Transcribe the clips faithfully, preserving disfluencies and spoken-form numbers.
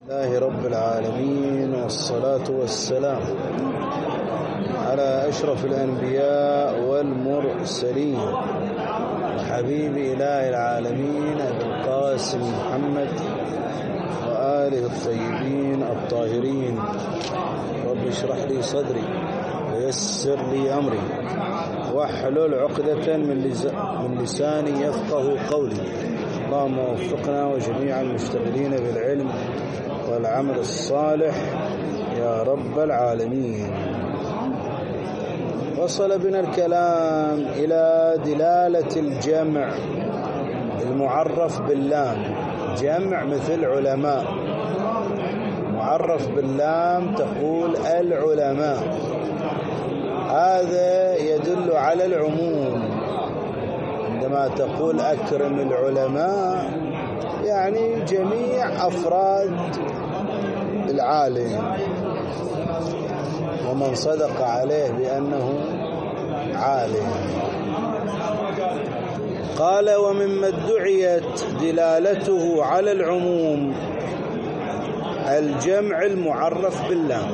لله رب العالمين، والصلاة والسلام على أشرف الأنبياء والمرسلين حبيب إله العالمين أبي القاسم محمد وآله الطيبين الطاهرين. رب اشرح لي صدري ويسر لي أمري واحلل عقدة من لساني يفقه قولي. اللهم وفقنا وجميع المشتغلين بالعلم والعمل الصالح يا رب العالمين. وصل بنا الكلام إلى دلالة الجمع المعرف باللام. جمع مثل علماء، معرف باللام تقول العلماء، هذا يدل على العموم. عندما تقول أكرم العلماء يعني جميع أفراد العالم ومن صدق عليه بأنه عالم. قال: ومما ادعيت دلالته على العموم الجمع المعرف باللام.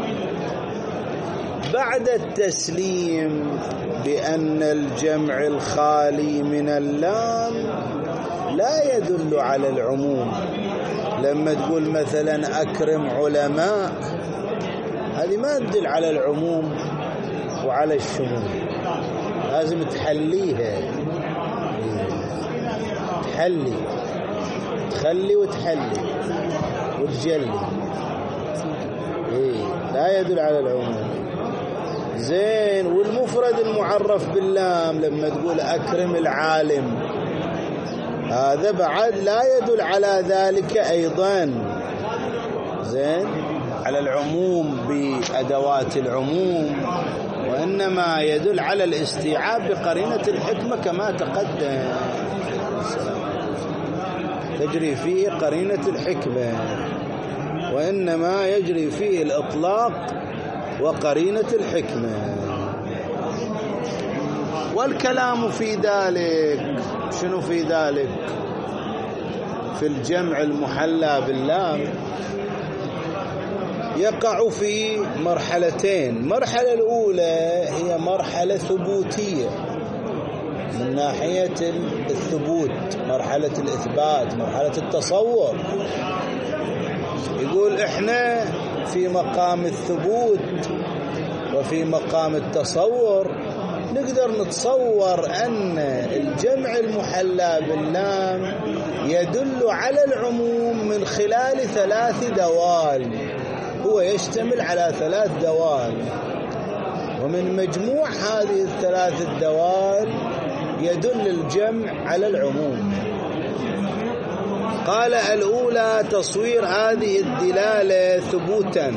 بعد التسليم بأن الجمع الخالي من اللام لا يدل على العموم، لما تقول مثلا أكرم علماء هذه ما تدل على العموم وعلى الشمول، لازم تحليها، تحلي تخلي وتحلي وتجلي. إيه لا يدل على العموم. زين. والمفرد المعرف باللام لما تقول أكرم العالم هذا بعد لا يدل على ذلك أيضا. زين، على العموم بأدوات العموم، وإنما يدل على الاستيعاب بقرينة الحكمة كما تقدم، تجري فيه قرينة الحكمة، وإنما يجري فيه الإطلاق وقرينة الحكمة. والكلام في ذلك شنو في ذلك؟ في الجمع المحلى باللام يقع في مرحلتين. المرحلة الأولى هي مرحلة ثبوتية من ناحية الثبوت، مرحلة الإثبات، مرحلة التصور. يقول إحنا في مقام الثبوت وفي مقام التصور نقدر نتصور أن الجمع المحلى باللام يدل على العموم من خلال ثلاث دوال. هو يشتمل على ثلاث دوال، ومن مجموع هذه الثلاث الدوال يدل الجمع على العموم. قال: الأولى تصوير هذه الدلالة ثبوتا،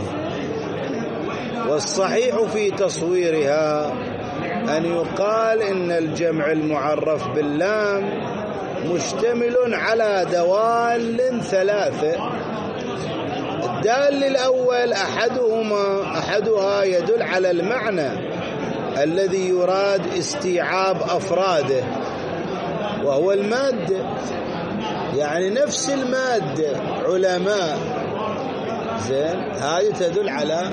والصحيح في تصويرها أن يقال إن الجمع المعرف باللام مشتمل على دوال ثلاثة. الدال الأول أحدهما أحدها يدل على المعنى الذي يراد استيعاب أفراده، وهو المادة، يعني نفس المادة علماء. زين، هذه تدل على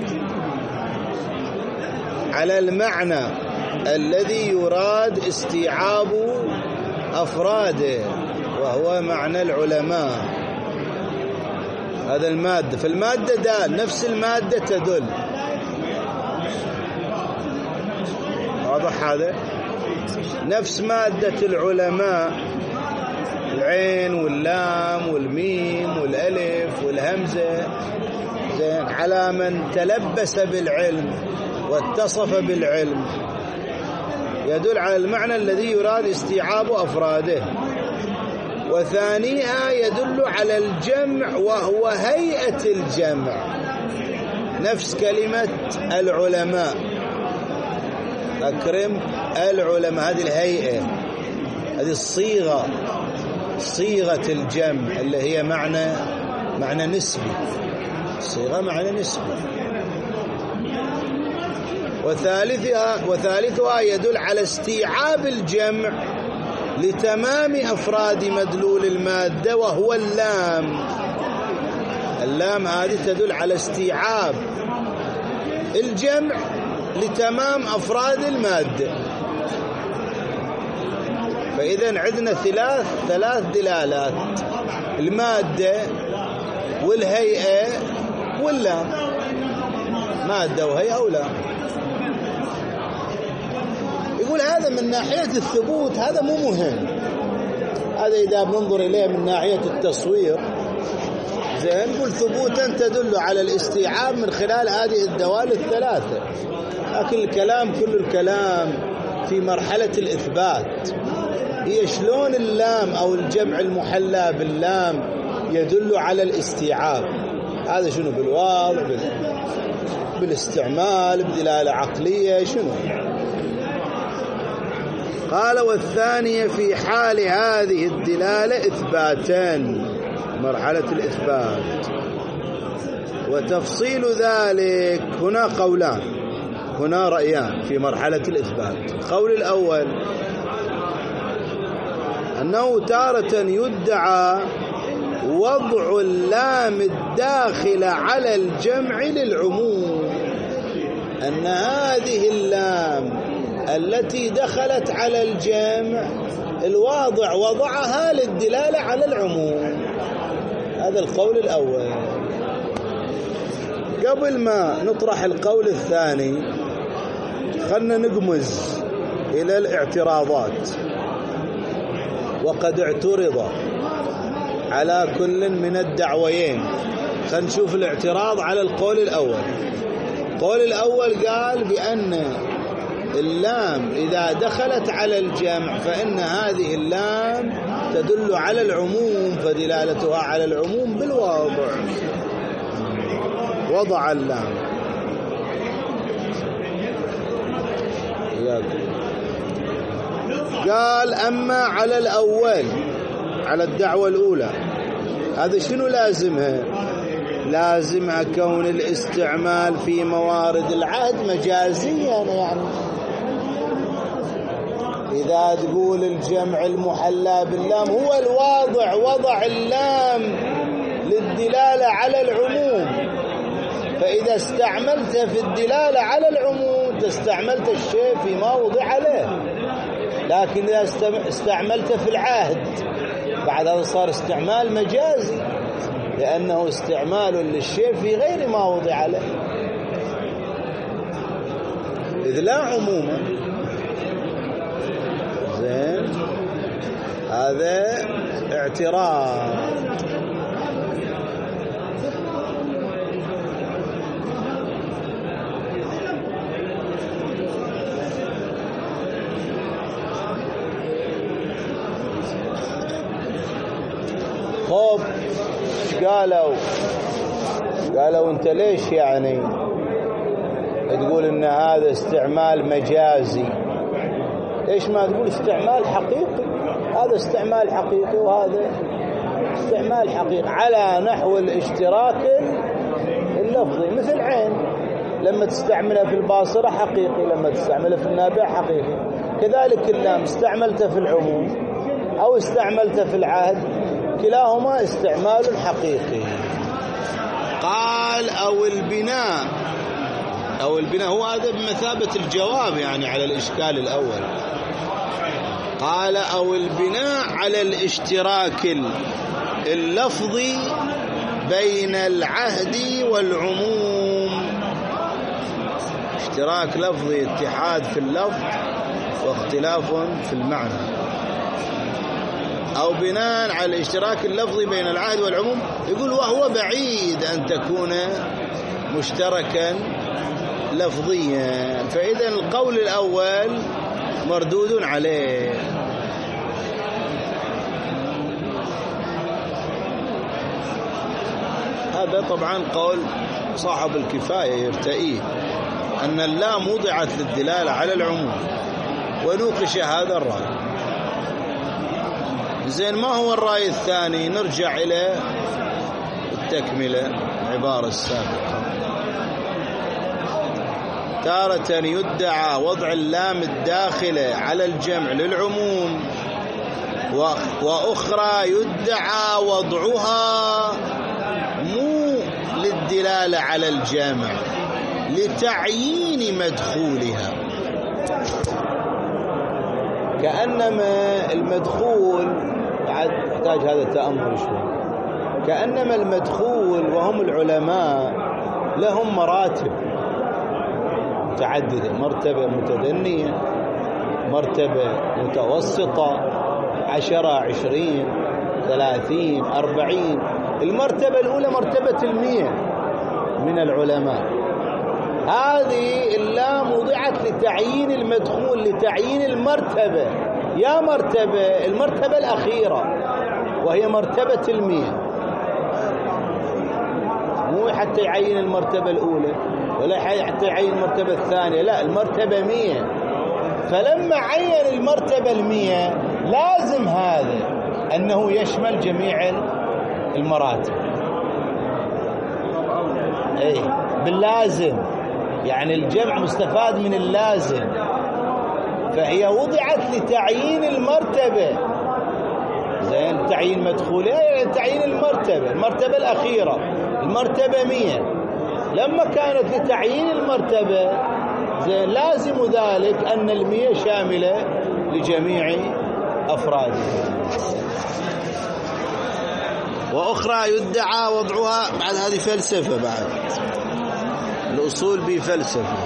على المعنى الذي يراد استيعاب أفراده، وهو معنى العلماء. هذا المادة، فالمادة دال، نفس المادة تدل. واضح هذا؟ نفس مادة العلماء، العين واللام والميم والألف والهمزة، زين، على من تلبس بالعلم واتصف بالعلم، يدل على المعنى الذي يراد استيعاب أفراده. وثانيها يدل على الجمع، وهو هيئة الجمع، نفس كلمة العلماء، أكرم العلماء، هذه الهيئة، هذه الصيغة، صيغة الجمع اللي هي معنى معنى نسبي، صيغة معنى نسبي. وثالثها وثالثها يدل على استيعاب الجمع لتمام أفراد مدلول المادة، وهو اللام. اللام هذه تدل على استيعاب الجمع لتمام أفراد المادة. فإذا عندنا ثلاث ثلاث دلالات: المادة والهيئة واللام. مادة وهيئة ولام. يقول هذا من ناحية الثبوت هذا مو مهم، هذا إذا بننظر إليه من ناحية التصوير زين، نقول ثبوتا تدل على الاستيعاب من خلال هذه الدوال الثلاثة. لكن الكلام كل الكلام في مرحلة الإثبات، هي شلون اللام أو الجمع المحلى باللام يدل على الاستيعاب. هذا شنو؟ بالواضع، بالاستعمال، بدلالة عقلية، شنو؟ قال: والثانية في حال هذه الدلالة إثباتان، مرحلة الإثبات. وتفصيل ذلك هنا قولان، هنا رأيان في مرحلة الإثبات. القول الأول أنه تارة يدعى وضع اللام الداخلة على الجمع للعموم، أن هذه اللام التي دخلت على الجمع الواضع وضعها للدلالة على العموم. هذا القول الأول. قبل ما نطرح القول الثاني خلنا نقمز إلى الاعتراضات. وقد اعترض على كل من الدعويين. خلنا نشوف الاعتراض على القول الأول. القول الأول قال بأن اللام إذا دخلت على الجمع فإن هذه اللام تدل على العموم، فدلالتها على العموم بالواضع. وضع اللام. قال: أما على الأول، على الدعوة الأولى، هذا شنو لازمها؟ لازمها كون الاستعمال في موارد العهد مجازيا. يعني إذا تقول الجمع المحلى باللام هو الواضع، وضع اللام للدلالة على العموم، فإذا استعملت في الدلالة على العموم استعملت الشيء فيما وضع عليه. لكن إذا استعملت في العهد بعد هذا صار استعمال مجازي، لأنه استعمال للشيء في غير ما وضع عليه، إذ لا عموما. زين، هذا اعتراض. خوب قالوا قالوا انت ليش يعني تقول ان هذا استعمال مجازي؟ ليش ما تقول استعمال حقيقي؟ هذا استعمال حقيقي وهذا استعمال حقيقي على نحو الاشتراك اللفظي. مثل عين لما تستعملها في الباصرة حقيقي، لما تستعملها في النابع حقيقي. كذلك اللام استعملته في العموم أو استعملته في العهد، كلاهما استعمال حقيقي. قال: أو البناء، أو البناء هو هذا بمثابة الجواب يعني على الإشكال الأول. قال: أو البناء على الاشتراك اللفظي بين العهد والعموم. اشتراك لفظي، اتحاد في اللفظ واختلاف في المعنى. أو بناء على الاشتراك اللفظي بين العهد والعموم. يقول وهو بعيد أن تكون مشتركا لفظيا. فإذا القول الأول مردود عليه. هذا طبعا قول صاحب الكفاية يرتئيه، أن اللام وضعت للدلالة على العموم، ونوقش هذا الرأي. زين، ما هو الرأي الثاني؟ نرجع إلى التكملة العبارة السابقة. تارة يدعى وضع اللام الداخلة على الجمع للعموم، وأخرى يدعى وضعها مو بالدلالة على الجمع لتعيين مدخولها، كأنما المدخول بعد يحتاج هذا التأمل شوي، كأنما المدخول وهم العلماء لهم مراتب متعددة، مرتبة متدنية، مرتبة متوسطة، عشرة، عشرين، ثلاثين، أربعين. المرتبة الأولى مرتبة المية من العلماء، هذه اللام وضعت لتعيين المدخول، لتعيين المرتبة، يا مرتبة المرتبة الأخيرة وهي مرتبة المية، مو حتى يعين المرتبة الأولى ولا حتى يعين المرتبة الثانية، لا، المرتبة مية. فلما عين المرتبة المية لازم هذا أنه يشمل جميع المراتب، أي باللازم، يعني الجمع مستفاد من اللازم، فهي وضعت لتعيين المرتبة، زين، تعيين مدخولها يعني تعيين المرتبة، المرتبة الأخيرة، المرتبة مية. لما كانت لتعيين المرتبة زين لازم ذلك أن المية شاملة لجميع أفرادها. وأخرى يدعى وضعها، بعد هذه فلسفة، بعد الأصول بفلسفة.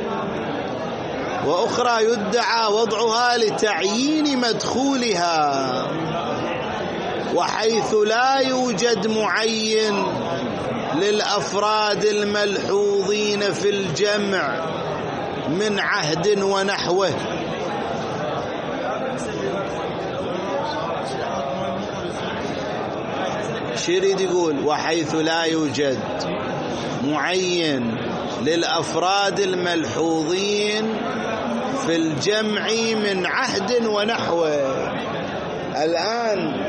وأخرى يدعى وضعها لتعيين مدخولها، وحيث لا يوجد معين للأفراد الملحوظين في الجمع من عهد ونحوه. شو يريد يقول؟ وحيث لا يوجد معين للأفراد الملحوظين في الجمع من عهد ونحوه. الآن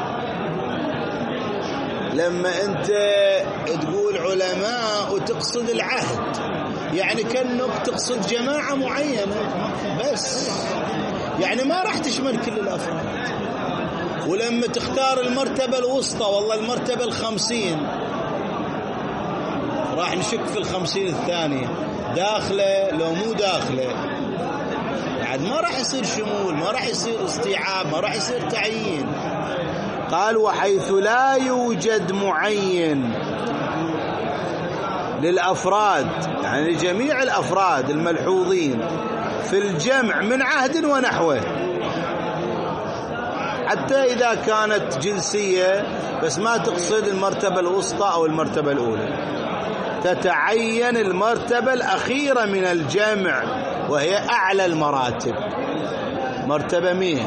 لما أنت تقول علماء وتقصد العهد، يعني كأنك تقصد جماعة معينة بس، يعني ما راح تشمل كل الأفراد. ولما تختار المرتبة الوسطى، والله المرتبة الخمسين، راح نشك في الخمسين الثانية داخلة لو مو داخلة، بعد ما راح يصير شمول، ما راح يصير استيعاب، ما راح يصير تعيين. قال وحيث لا يوجد معين للأفراد، يعني لجميع الأفراد الملحوظين في الجمع من عهد ونحوه، حتى إذا كانت جنسية بس ما تقصد المرتبة الوسطى أو المرتبة الأولى، تتعين المرتبة الأخيرة من الجمع وهي أعلى المراتب، مرتبة مية،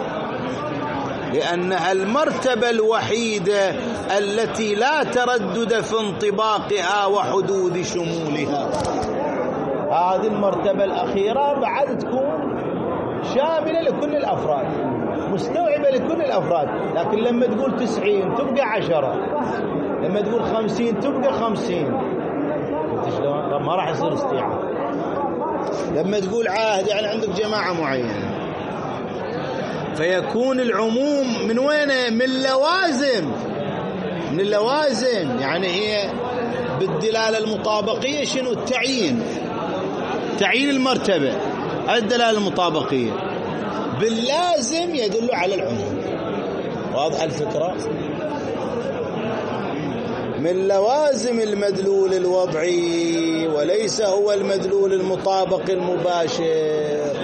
لأنها المرتبة الوحيدة التي لا تردد في انطباقها وحدود شمولها. هذه المرتبة الأخيرة بعد تكون شاملة لكل الأفراد، مستوعبة لكل الأفراد. لكن لما تقول تسعين تبقى عشرة، لما تقول خمسين تبقى خمسين، ما راح يصير استيعاب. لما تقول عاهد يعني عندك جماعة معينة، فيكون العموم من وين؟ من لوازم، من اللوازم، يعني هي بالدلالة المطابقية. شنو التعيين؟ تعيين المرتبة، الدلالة المطابقية باللازم يدل على العموم. واضح الفكرة؟ من لوازم المدلول الوضعي، وليس هو المدلول المطابق المباشر.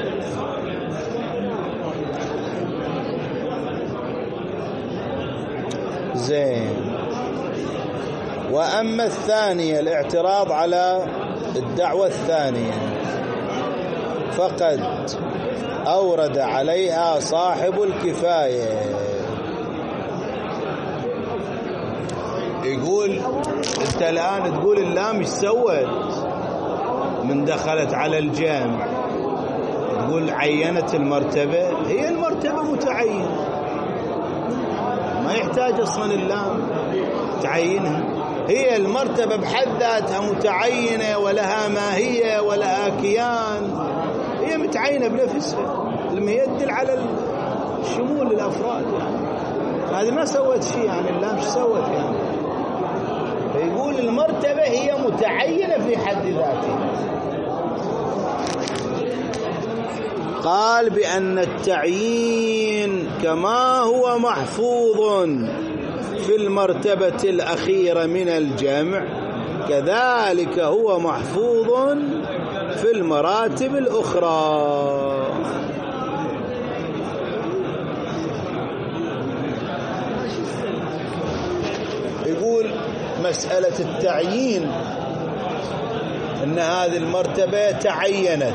زين. وأما الثانية، الاعتراض على الدعوة الثانية، فقد أورد عليها صاحب الكفاية. يقول أنت الآن تقول اللام ايش سوت من دخلت على الجامع؟ تقول عينت المرتبة، هي المرتبة متعينة، ما يحتاج أصلا اللام تعينها، هي المرتبة بحد ذاتها متعينة ولها ماهية ولها كيان، هي متعينة بنفسها، لما يدل على الشمول للأفراد. يعني هذه ما سوت شيء، يعني اللام شو سوت يعني؟ فيقول يقول المرتبة هي متعينة في حد ذاتها. قال بأن التعيين كما هو محفوظ في المرتبة الأخيرة من الجمع كذلك هو محفوظ في المراتب الأخرى. يقول مسألة التعيين أن هذه المرتبة تعينت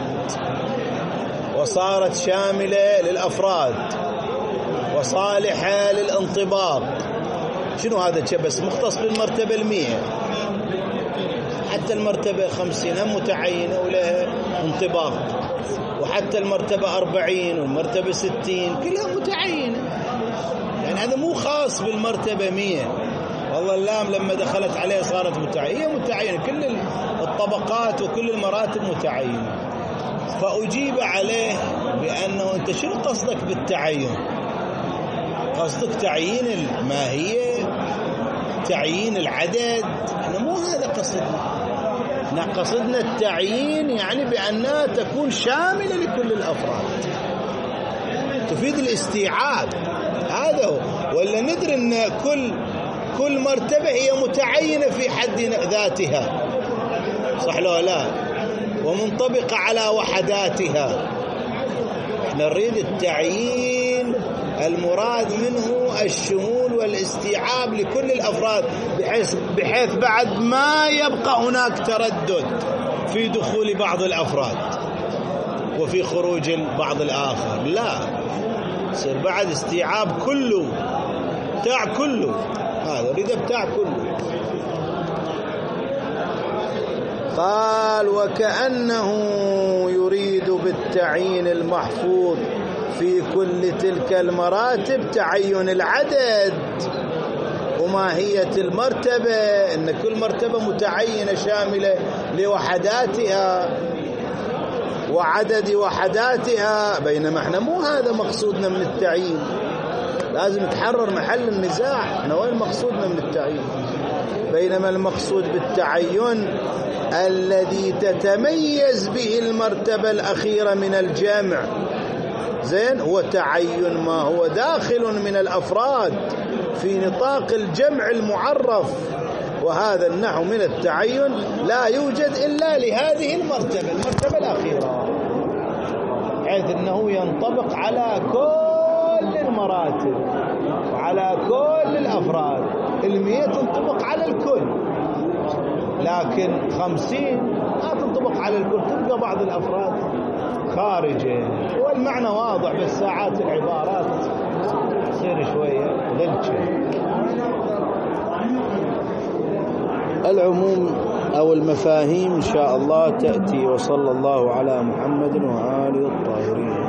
وصارت شاملة للأفراد وصالحة للانطباق. شنو هذا؟ بس مختص بالمرتبة المية، حتى المرتبة الخمسين هم متعينة ولها انطباق، وحتى المرتبة أربعين والمرتبة ستين كلها متعينة. يعني هذا مو خاص بالمرتبة مية، والله اللام لما دخلت عليه صارت متعينة، هي متعينة كل الطبقات وكل المراتب متعينة. فأجيب عليه بأنه أنت شنو قصدك بالتعين؟ قصدك تعيين الماهية، تعيين العدد؟ احنا مو هذا قصدنا، احنا قصدنا التعيين يعني بأنها تكون شاملة لكل الأفراد، تفيد الاستيعاب. هذا هو. ولا ندري أن كل كل مرتبة هي متعينة في حد ذاتها، صح لو لا، ومنطبقة على وحداتها. احنا نريد التعيين المراد منه الشمول والاستيعاب لكل الأفراد، بحيث, بحيث بعد ما يبقى هناك تردد في دخول بعض الأفراد وفي خروج بعض الآخر، لا، يصير بعد استيعاب كله، بتاع كله، هذا ريد بتاع كله. قال وكأنه يريد بالتعيين المحفوظ في كل تلك المراتب تعين العدد وماهية المرتبة، إن كل مرتبة متعينة شاملة لوحداتها وعدد وحداتها، بينما احنا مو هذا مقصودنا من التعيين. لازم تحرر محل النزاع، احنا وين مقصودنا من التعيين؟ بينما المقصود بالتعين الذي تتميز به المرتبة الأخيرة من الجمع، زين، هو تعين ما هو داخل من الأفراد في نطاق الجمع المعرف، وهذا النوع من التعين لا يوجد إلا لهذه المرتبة، المرتبة الأخيرة، حيث أنه ينطبق على كل المراتب وعلى كل الأفراد. المية تنطبق على الكل، لكن خمسين لا تنطبق على الكل، تبقى بعض الأفراد خارجه. والمعنى واضح، بس ساعات العبارات تصير شوية غلشة. العموم أو المفاهيم إن شاء الله تأتي. وصلى الله على محمد وآله الطاهرين.